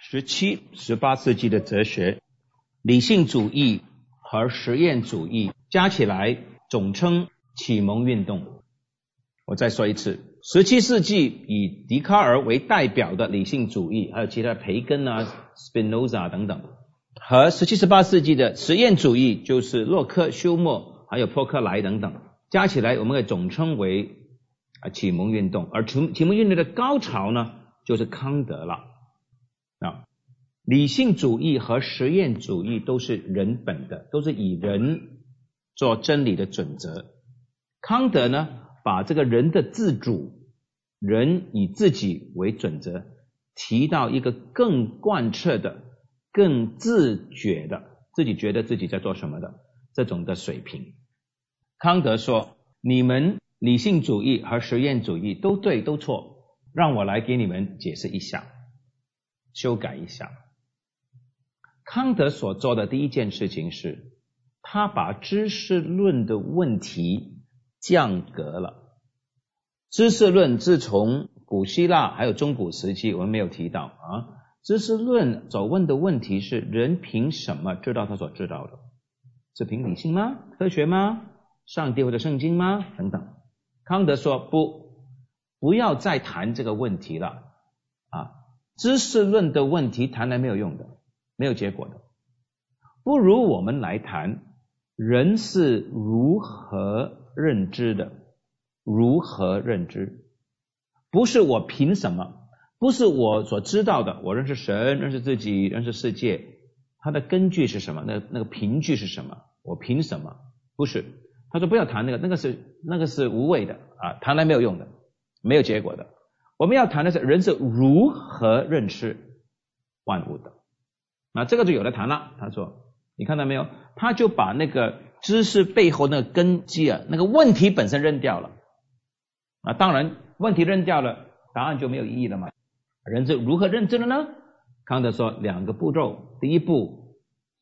17、18世纪的哲学，理性主义和实验主义加起来总称启蒙运动。我再说一次，17世纪以笛卡尔为代表的理性主义，还有其他培根啊、Spinoza 等等，和17、18世纪的实验主义，就是洛克、休谟还有波克莱等等，加起来我们可以总称为启蒙运动。而启蒙运动的高潮呢，就是康德了。理性主义和实验主义都是人本的，都是以人做真理的准则。康德呢，把这个人的自主，人以自己为准则，提到一个更贯彻的、更自觉的，自己觉得自己在做什么的这种的水平。康德说，你们理性主义和实验主义都对都错，让我来给你们解释一下，修改一下。康德所做的第一件事情是，他把知识论的问题降格了。知识论自从古希腊还有中古时期，我们没有提到知识论所问的问题是，人凭什么知道他所知道的？是凭理性吗？科学吗？上帝或者圣经吗？等等。康德说，不要再谈这个问题了知识论的问题谈来没有用的，没有结果的。不如我们来谈人是如何认知的，如何认知，不是我凭什么，不是我所知道的，我认识神，认识自己，认识世界，它的根据是什么？那个凭据是什么？我凭什么？不是。他说不要谈那个是无谓的谈来没有用的，没有结果的。我们要谈的是人是如何认识万物的。这个就有的谈了。他说你看到没有，他就把那个知识背后那个根基那个问题本身扔掉了当然问题扔掉了，答案就没有意义了嘛。人是如何认知的呢？康德说两个步骤。第一步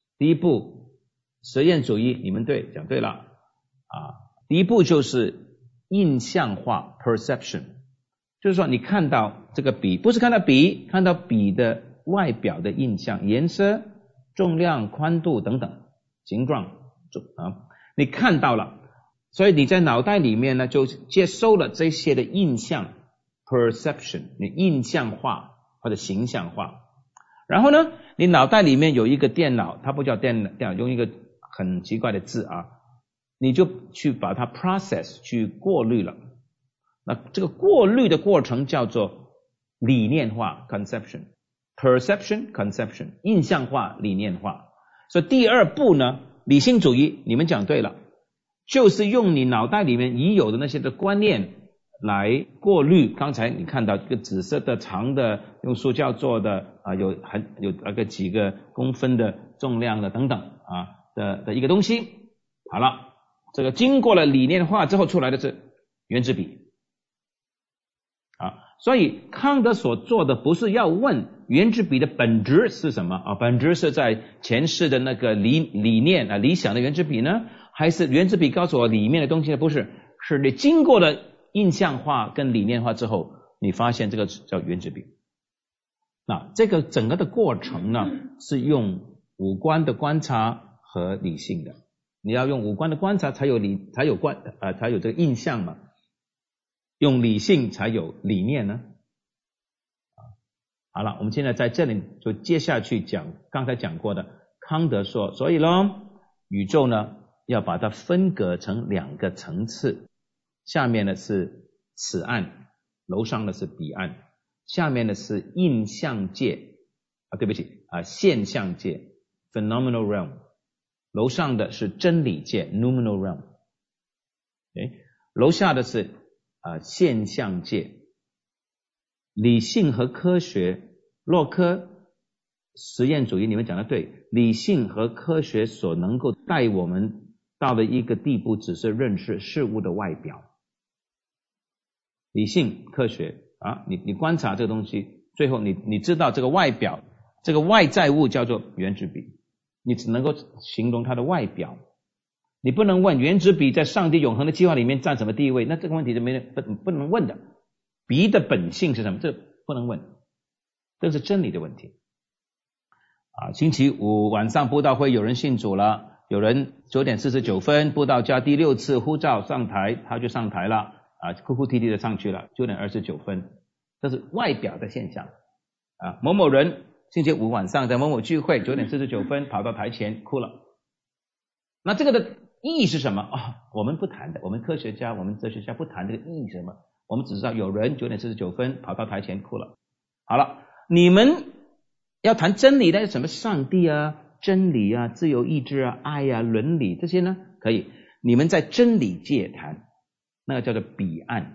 实验主义，你们对，讲对了第一步就是印象化 perception， 就是说你看到这个笔，不是看到笔，看到笔的外表的印象，颜色、重量、宽度等等，形状你看到了，所以你在脑袋里面呢就接收了这些的印象 perception， 你印象化或者形象化。然后呢，你脑袋里面有一个电脑，它不叫电脑，用一个很奇怪的字你就去把它 process 去过滤了。那这个过滤的过程叫做理念化 conception， perception conception， 印象化理念化。所以第二步呢，理性主义你们讲对了，就是用你脑袋里面已有的那些的观念来过滤。刚才你看到一个紫色的长的用塑胶做的有那个几个公分的重量的等等的一个东西。好了，这个经过了理念化之后出来的是原子笔所以康德所做的不是要问原子笔的本质是什么本质是在前世的那个理念理想的原子笔呢，还是原子笔告诉我里面的东西呢？不是，是你经过了印象化跟理念化之后，你发现这个叫原子笔。那这个整个的过程呢，是用五官的观察和理性的。你要用五官的观察才有这个印象嘛，用理性才有理念呢。好了，我们现在在这里就接下去讲刚才讲过的。康德说，所以咯，宇宙呢要把它分隔成两个层次，下面呢是此岸，楼上的是彼岸，下面的是印象界对不起现象界 phenomenal realm， 楼上的是真理界 noumenal realm， 楼下的是现象界。理性和科学，洛克实验主义你们讲的对，理性和科学所能够带我们到的一个地步，只是认识事物的外表。理性科学你观察这个东西，最后你知道这个外表，这个外在物叫做原子笔，你只能够形容它的外表，你不能问原子笔在上帝永恒的计划里面占什么地位，那这个问题就不能问的。笔的本性是什么？这不能问，这是真理的问题。 星期五晚上布道会有人信主了，有人9点49分布道家第6次呼召上台，他就上台了哭哭啼啼的上去了9点29分，这是外表的现象某某人星期五晚上在某某聚会9点49分跑到台前哭了。那这个的意义是什么我们不谈的，我们科学家我们哲学家不谈这个意义是什么，我们只知道有人9点49分跑到台前哭了。好了，你们要谈真理的什么上帝真理自由意志爱伦理这些呢可以，你们在真理界谈，那个叫做彼岸。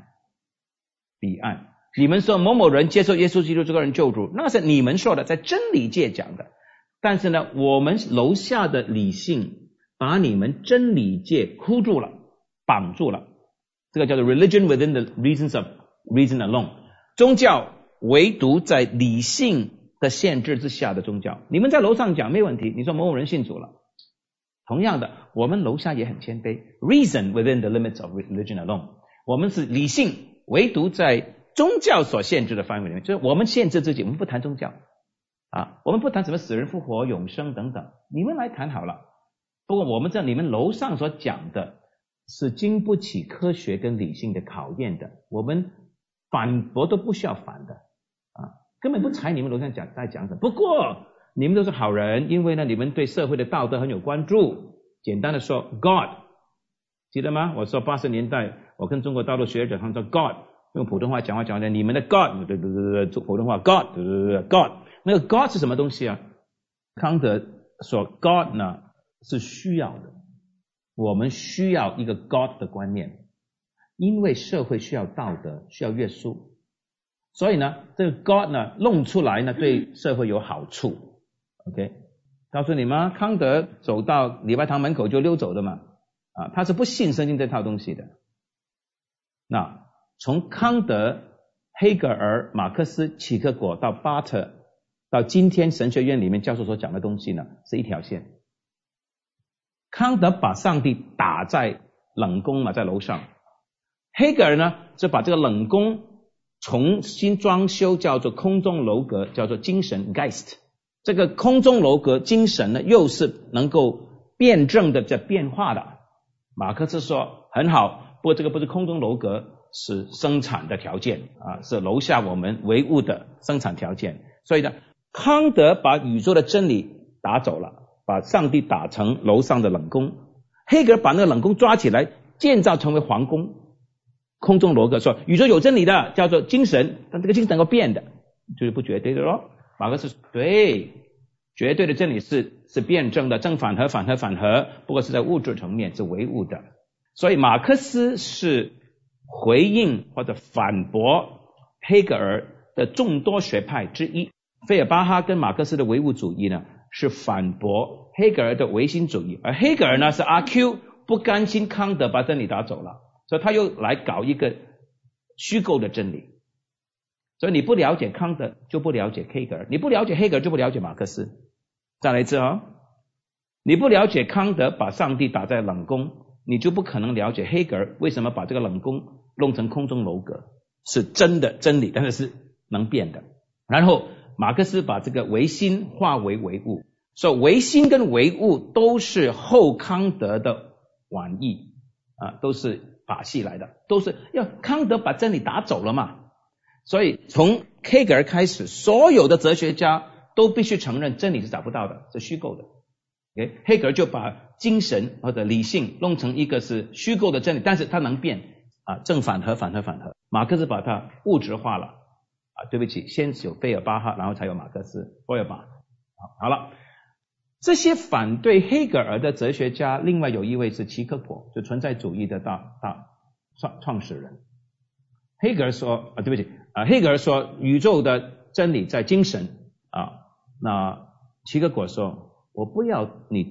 你们说某某人接受耶稣基督这个人救主，那是你们说的，在真理界讲的。但是呢，我们楼下的理性把你们真理界箍住了，绑住了，这个叫做 religion within the reasons of reason alone， 宗教唯独在理性的限制之下的宗教。你们在楼上讲没问题，你说某某人信主了，同样的我们楼下也很谦卑， reason within the limits of religion alone， 我们是理性唯独在宗教所限制的范围里面，就是我们限制自己，我们不谈宗教我们不谈什么死人复活永生等等，你们来谈好了。不过我们知道你们楼上所讲的是经不起科学跟理性的考验的，我们反驳都不需要反的根本不睬你们楼上在讲什么。不过你们都是好人，因为呢你们对社会的道德很有关注。简单的说 God， 记得吗？我说80年代我跟中国大陆学者他们说 God， 用普通话讲的你们的 God， 对普通话 God， God， 那个 God 是什么东西康德说 God 呢是需要的，我们需要一个 God 的观念，因为社会需要道德，需要约束，所以呢这个 God 呢弄出来呢对社会有好处。 OK， 告诉你吗？康德走到礼拜堂门口就溜走的嘛他是不信圣经这套东西的。那从康德、黑格尔、马克思、齐克果到巴特，到今天神学院里面教授所讲的东西呢是一条线。康德把上帝打在冷宫嘛，在楼上。黑格尔呢就把这个冷宫重新装修，叫做空中楼阁，叫做精神 Geist。 这个空中楼阁精神呢又是能够辩证的在变化的。马克思说很好，不过这个不是空中楼阁，是生产的条件是楼下我们唯物的生产条件。所以呢康德把宇宙的真理打走了，把上帝打成楼上的冷宫。黑格尔把那个冷宫抓起来建造成为皇宫。空中楼阁说宇宙有真理的叫做精神，但这个精神能够变的，就是不绝对的咯。马克思对，绝对的真理是辩证的，正反合反合反合，不过是在物质层面，是唯物的。所以马克思是回应或者反驳黑格尔的众多学派之一。费尔巴哈跟马克思的唯物主义呢是反驳黑格尔的唯心主义，而黑格尔呢是阿 Q 不甘心康德把真理打走了，所以他又来搞一个虚构的真理。所以你不了解康德就不了解黑格尔，你不了解黑格尔就不了解马克思。再来一次你不了解康德把上帝打在冷宫，你就不可能了解黑格尔为什么把这个冷宫弄成空中楼阁，是真的真理，但是是能变的。然后马克思把这个唯心化为唯物，所以唯心跟唯物都是后康德的玩意都是把戏来的，都是要康德把真理打走了嘛。所以从黑格尔开始，所有的哲学家都必须承认真理是找不到的，是虚构的。黑格尔就把精神或者理性弄成一个是虚构的真理，但是它能变正反合反合反合。马克思把它物质化了对不起，先有费尔巴哈，然后才有马克思、霍尔巴。好了，这些反对黑格尔的哲学家，另外有一位是齐克果，就存在主义的大创始人。黑格尔说对不起黑格尔说宇宙的真理在精神那齐克果说我不要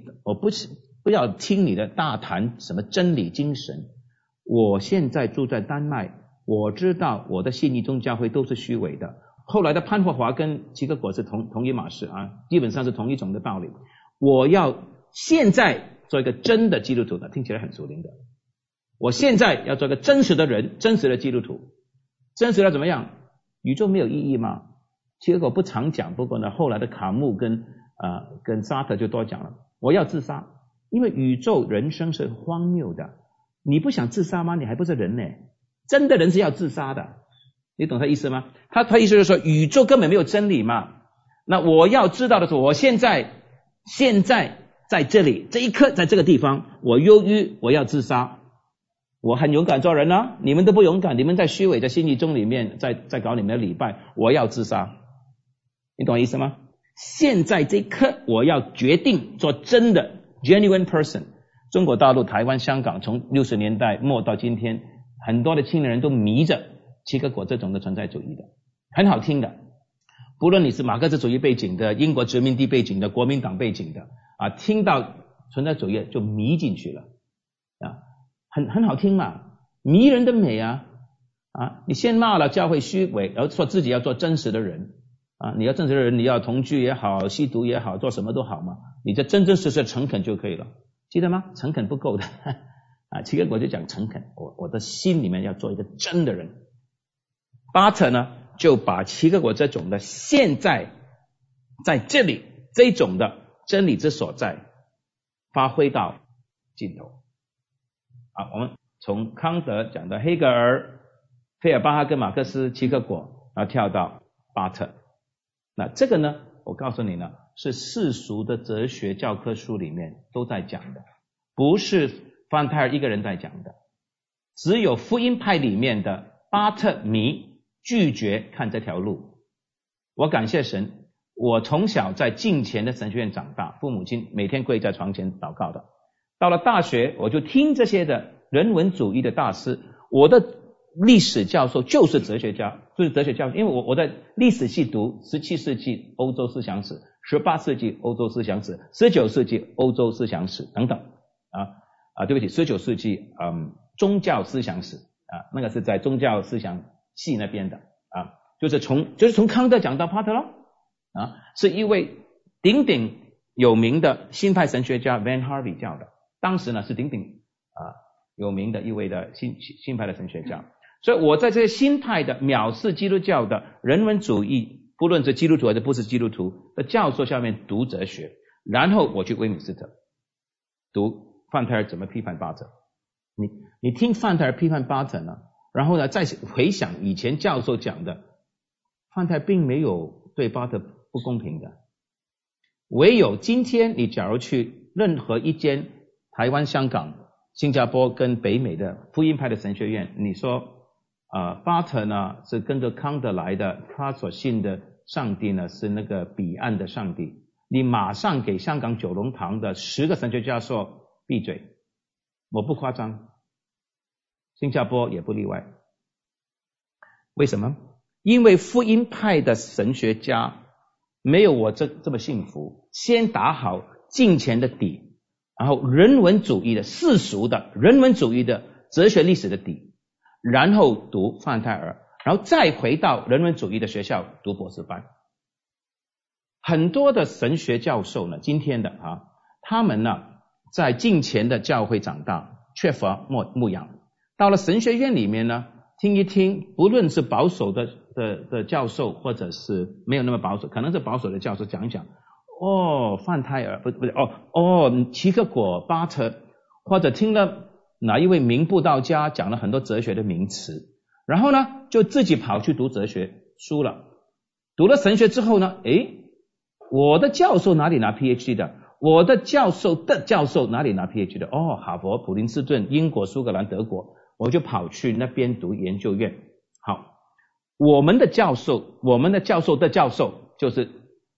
听你的大谈什么真理精神，我现在住在丹麦，我知道我的信义宗教会都是虚伪的。后来的潘霍华跟齐克果是同一码事基本上是同一种的道理。我要现在做一个真的基督徒，听起来很属灵的。我现在要做一个真实的人，真实的基督徒。真实的怎么样？宇宙没有意义吗？齐克果不常讲，不过呢，后来的卡穆跟跟沙特就多讲了，我要自杀，因为宇宙人生是荒谬的，你不想自杀吗？你还不是人呢，真的人是要自杀的，你懂他意思吗？他意思就是说宇宙根本没有真理嘛，那我要知道的是我现在在这里这一刻在这个地方，我忧郁，我要自杀，我很勇敢做人啊，你们都不勇敢，你们在虚伪的心理中里面在搞你们的礼拜，我要自杀，你懂我意思吗？现在这一刻我要决定做真的 genuine person。 中国大陆、台湾、香港从60年代末到今天，很多的青年人都迷着齐克果这种的存在主义的，很好听的，不论你是马克思主义背景的、英国殖民地背景的、国民党背景的听到存在主义就迷进去了很好听嘛，迷人的美你先骂了教会虚伪，然后说自己要做真实的人你要真实的人，你要同居也好，吸毒也好，做什么都好嘛，你这真真实实诚恳就可以了，记得吗？诚恳不够的齐克果就讲诚恳，我的心里面要做一个真的人。巴特呢就把齐克果这种的现在在这里这种的真理之所在发挥到尽头。我们从康德讲到黑格尔、费尔巴哈跟马克思、齐克果，然后跳到巴特。那这个呢，我告诉你呢，是世俗的哲学教科书里面都在讲的，不是范泰尔一个人在讲的，只有福音派里面的巴特迷拒绝看这条路。我感谢神，我从小在敬虔的神学院长大，父母亲每天跪在床前祷告的。到了大学，我就听这些的人文主义的大师，我的历史教授就是哲学家，就是哲学教授，因为我在历史系读17世纪欧洲思想史、18世纪欧洲思想史、19世纪欧洲思想史等等对不起，19世纪宗教思想史那个是在宗教思想系那边的就是从康德讲到巴特咯是一位鼎鼎有名的新派神学家 Van Harvey 教的，当时呢是鼎鼎有名的一位的新派的神学家。所以我在这些新派的藐视基督教的人文主义，不论是基督徒还是不是基督徒的教授下面读哲学，然后我去威敏斯特读范泰尔怎么批判巴特。你听范泰尔批判巴特呢，然后呢再回想以前教授讲的，范泰尔并没有对巴特不公平的，唯有今天你假如去任何一间台湾、香港、新加坡跟北美的福音派的神学院，你说巴特呢是跟着康德来的，他所信的上帝呢是那个彼岸的上帝，你马上给香港九龙塘的10个神学家说闭嘴，我不夸张，新加坡也不例外。为什么？因为福音派的神学家没有我这么幸福，先打好敬虔的底，然后人文主义的世俗的人文主义的哲学历史的底，然后读范泰尔，然后再回到人文主义的学校读博士班。很多的神学教授呢，今天的他们呢在敬虔的教会长大，缺乏牧养，到了神学院里面呢听一听，不论是保守的教授或者是没有那么保守，可能是保守的教授讲一讲范泰尔不是齐克果、巴特，或者听了哪一位名布道家讲了很多哲学的名词，然后呢就自己跑去读哲学书了。读了神学之后呢，我的教授哪里拿 PhD 的？我的教授的教授哪里拿 PhD 的？哈佛、普林斯顿、英国、苏格兰、德国，我就跑去那边读研究院。好，我们的教授的教授就是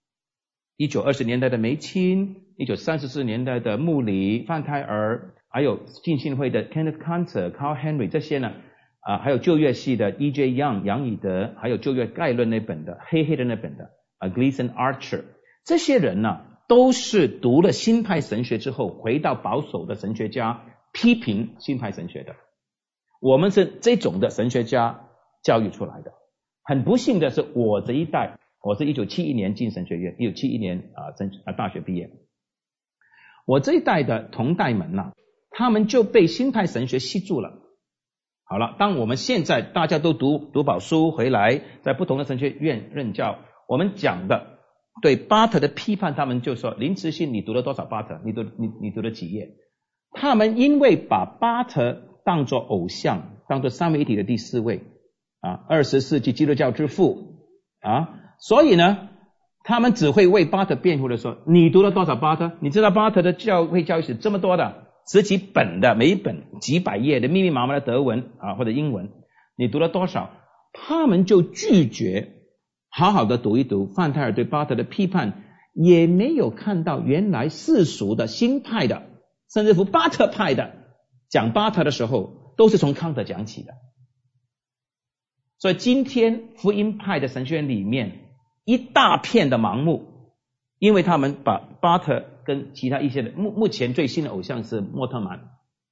1920年代的梅钦，1934年代的穆里、范泰尔，还有浸信会的 Kenneth Cantor、Carl Henry 这些呢还有旧约系的 E.J. Young 杨以德，还有旧约概论那本的黑的那本的Gleason Archer， 这些人呢都是读了新派神学之后回到保守的神学家批评新派神学的。我们是这种的神学家教育出来的。很不幸的是我这一代，我是1971年进神学院，1971年大学毕业。我这一代的同代们他们就被新派神学吸住了。好了，当我们现在大家都读保书回来，在不同的神学院任教，我们讲的对巴特的批判，他们就说林慈欣你读了多少巴特？你读了几页？他们因为把巴特当作偶像，当作三位一体的第四位20世纪基督教之父所以呢他们只会为巴特辩护的说，你读了多少巴特？你知道巴特的教会教育史这么多的10几本的，每一本几百页的密密麻麻的德文或者英文，你读了多少？他们就拒绝好好的读一读范泰尔对巴特的批判，也没有看到原来世俗的新派的甚至乎巴特派的讲巴特的时候都是从康德讲起的。所以今天福音派的神学院里面一大片的盲目，因为他们把巴特跟其他一些的目前最新的偶像是莫曼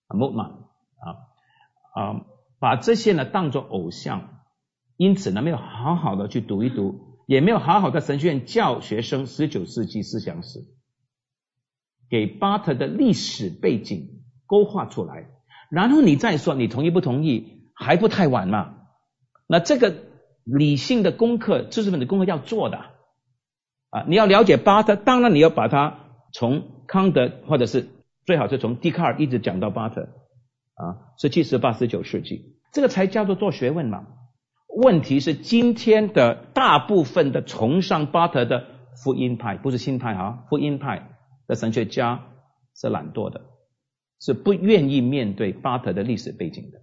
把这些呢当作偶像，因此呢没有好好的去读一读，也没有好好的神学院教学生19世纪思想史，给巴特的历史背景勾画出来，然后你再说你同意不同意，还不太晚嘛。那这个理性的功课，知识分子功课要做的你要了解巴特，当然你要把它从康德或者是最好是从笛卡尔一直讲到巴特17、18、19世纪，这个才叫做做学问嘛。问题是今天的大部分的崇尚巴特的福音派，不是新派福音派的神学家是懒惰的，是不愿意面对巴特的历史背景的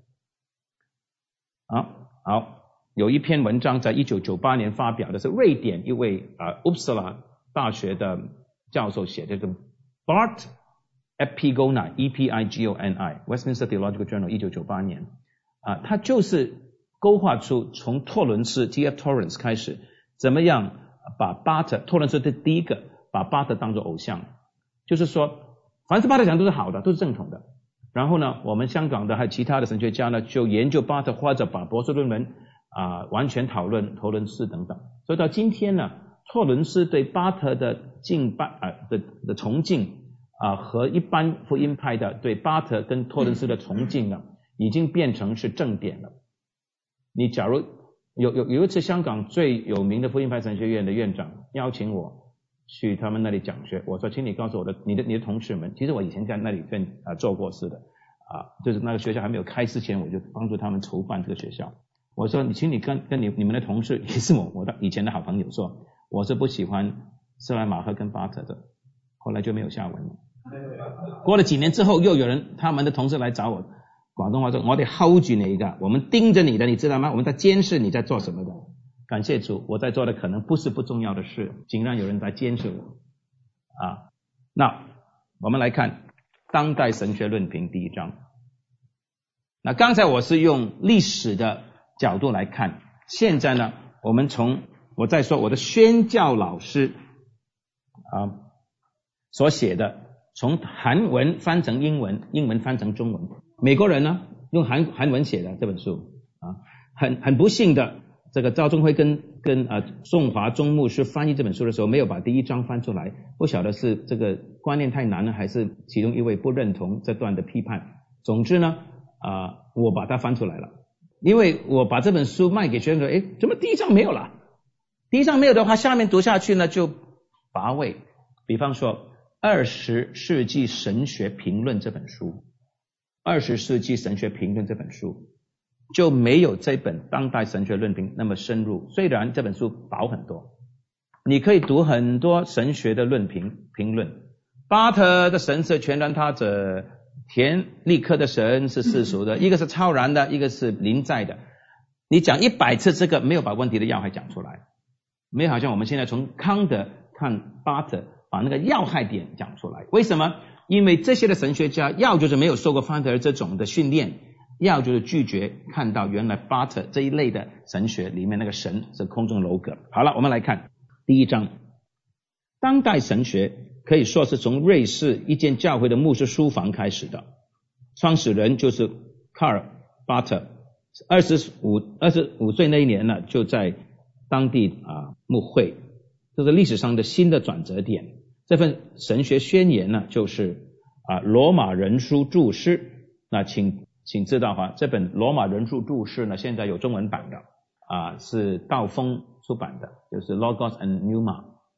好，有一篇文章在1998年发表的，是瑞典一位Uppsala 大学的教授写的，这个 Bart Epigoni E-P-I-G-O-N-I Westminster Theological Journal 1998年他就是勾画出从托伦斯 T.F. Torrance 开始，怎么样把巴特，托伦斯的第一个把巴特当作偶像，就是说凡是巴特讲都是好的，都是正统的。然后呢我们香港的还有其他的神学家呢就研究巴特，或者把博士论文完全讨论托伦斯等等。所以到今天呢，托伦斯对巴特的敬拜的崇敬和一般福音派的对巴特跟托伦斯的崇敬呢已经变成是正典了。你假如有一次香港最有名的福音派神学院的院长邀请我去他们那里讲学，我说请你告诉我你的同事们，其实我以前在那里做过事的就是那个学校还没有开之前，我就帮助他们筹办这个学校。我说请你跟你们的同事，也是我的以前的好朋友说，我是不喜欢斯莱马赫跟巴特的，后来就没有下文了。过了几年之后，又有人他们的同事来找我，广东话说我得 hold 住你我们盯着你的，你知道吗？我们在监视你在做什么的。感谢主，我在做的可能不是不重要的事，竟然有人在监视我那我们来看当代神学论评第1章。那刚才我是用历史的角度来看，现在呢我再说我的宣教老师所写的，从韩文翻成英文，英文翻成中文，美国人呢用韩文写的这本书很不幸的，这个赵忠辉跟宋华中牧师翻译这本书的时候没有把第1章翻出来，不晓得是这个观念太难了，还是其中一位不认同这段的批判。总之呢我把它翻出来了，因为我把这本书卖给学生说怎么第1章没有了？第1章没有的话，下面读下去呢就乏味。比方说20世纪神学评论这本书，20世纪神学评论这本书就没有这本当代神学论评那么深入，虽然这本书薄很多，你可以读很多神学的评论。巴特的神是全然他者，田立科的神是世俗的，一个是超然的，一个是临在的。你讲100次这个，没有把问题的要害讲出来，没有好像我们现在从康德看巴特把那个要害点讲出来。为什么？因为这些的神学家要就是没有受过范特尔这种的训练，要就是拒绝看到原来巴特这一类的神学里面那个神是空中楼阁。好了，我们来看第1章。当代神学可以说是从瑞士一间教会的牧师书房开始的，创始人就是卡尔巴特，25岁那一年呢就在当地牧会，这是历史上的新的转折点。这份神学宣言呢就是罗马人书注释。那请知道这本罗马人书注释呢现在有中文版的是道风出版的，就是 Logos and Pneuma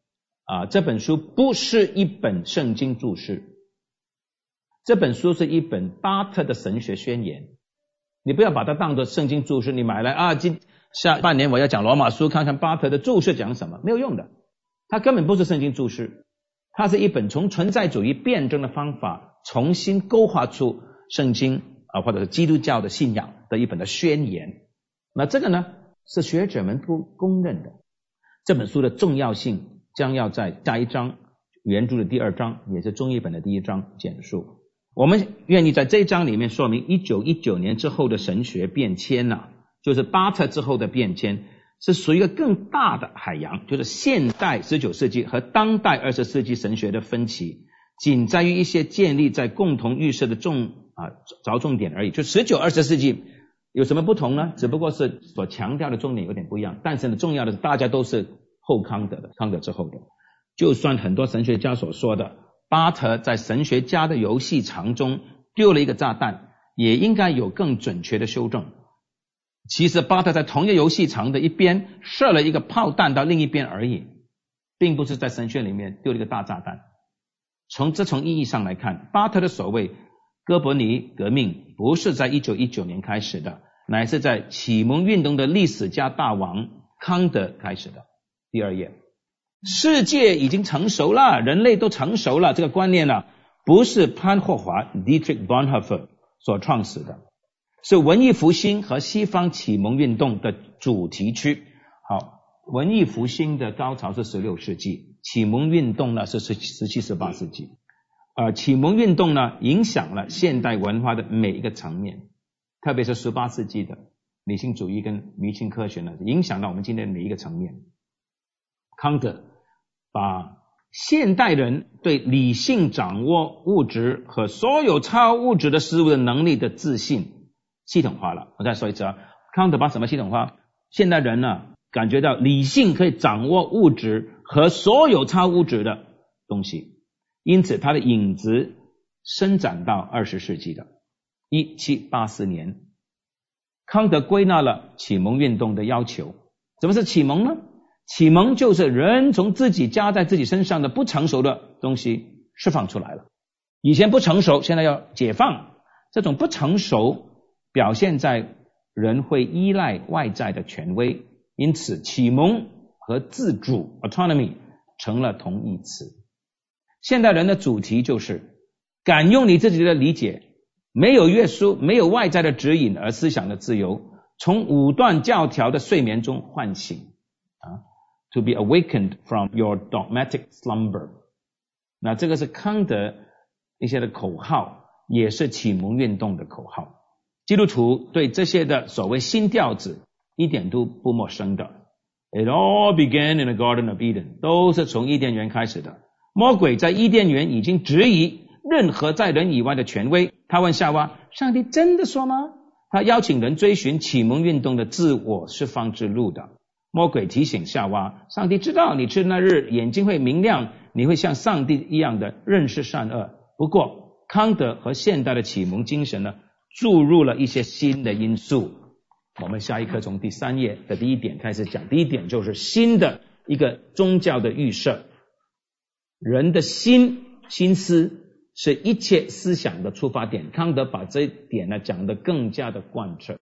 这本书不是一本圣经注释，这本书是一本巴特的神学宣言。你不要把它当作圣经注释，你买来下半年我要讲罗马书，看看巴特的注释讲什么，没有用的。它根本不是圣经注释，它是一本从存在主义辩证的方法重新勾画出圣经或者是基督教的信仰的一本的宣言。那这个呢是学者们都公认的。这本书的重要性将要在下一章原著的第2章，也是中译本的第1章简述。我们愿意在这一章里面说明1919年之后的神学变迁就是巴特之后的变迁，是属于一个更大的海洋，就是现代19世纪和当代20世纪神学的分歧仅在于一些建立在共同预设的着重点而已。就19、20世纪有什么不同呢？只不过是所强调的重点有点不一样，但是呢，重要的是大家都是后康德的，康德之后的。就算很多神学家所说的巴特在神学家的游戏场中丢了一个炸弹，也应该有更准确的修正。其实巴特在同一个游戏场的一边射了一个炮弹到另一边而已，并不是在神学里面丢了一个大炸弹。从意义上来看，巴特的所谓哥伯尼革命不是在1919年开始的，乃是在启蒙运动的历史家大王康德开始的。第2页，世界已经成熟了，人类都成熟了，这个观念不是潘霍华 Dietrich Bonhoeffer 所创始的，是文艺复兴和西方启蒙运动的主题区。好，文艺复兴的高潮是16世纪，启蒙运动呢是17、18世纪。启蒙运动呢影响了现代文化的每一个层面，特别是18世纪的理性主义跟迷信科学呢影响到我们今天的每一个层面。康德把现代人对理性掌握物质和所有超物质的事物的能力的自信系统化了。我再说一次康德把什么系统化？现代人感觉到理性可以掌握物质和所有超物质的东西，因此它的影子伸展到20世纪的1784年，康德归纳了启蒙运动的要求。什么是启蒙呢？启蒙就是人从自己加在自己身上的不成熟的东西释放出来了。以前不成熟，现在要解放。这种不成熟表现在人会依赖外在的权威，因此启蒙和自主 autonomy 成了同义词。现代人的主题就是敢用你自己的理解，没有约束，没有外在的指引而思想的自由，从武断教条的睡眠中唤醒To be awakened from your dogmatic slumber。 那这个是康德一些的口号，也是启蒙运动的口号。基督徒对这些的所谓新调子一点都不陌生的。 It all began in the Garden of Eden， 都是从伊甸园开始的。魔鬼在伊甸园已经质疑任何在人以外的权威。他问夏娃，上帝真的说吗？他邀请人追寻启蒙运动的自我释放之路的。魔鬼提醒夏娃，上帝知道你吃那日眼睛会明亮，你会像上帝一样的认识善恶。不过康德和现代的启蒙精神呢，注入了一些新的因素。我们下一课从第3页的第1点开始讲。第1点就是新的一个宗教的预设。人的心思是一切思想的出发点。康德把这一点呢讲得更加的贯彻。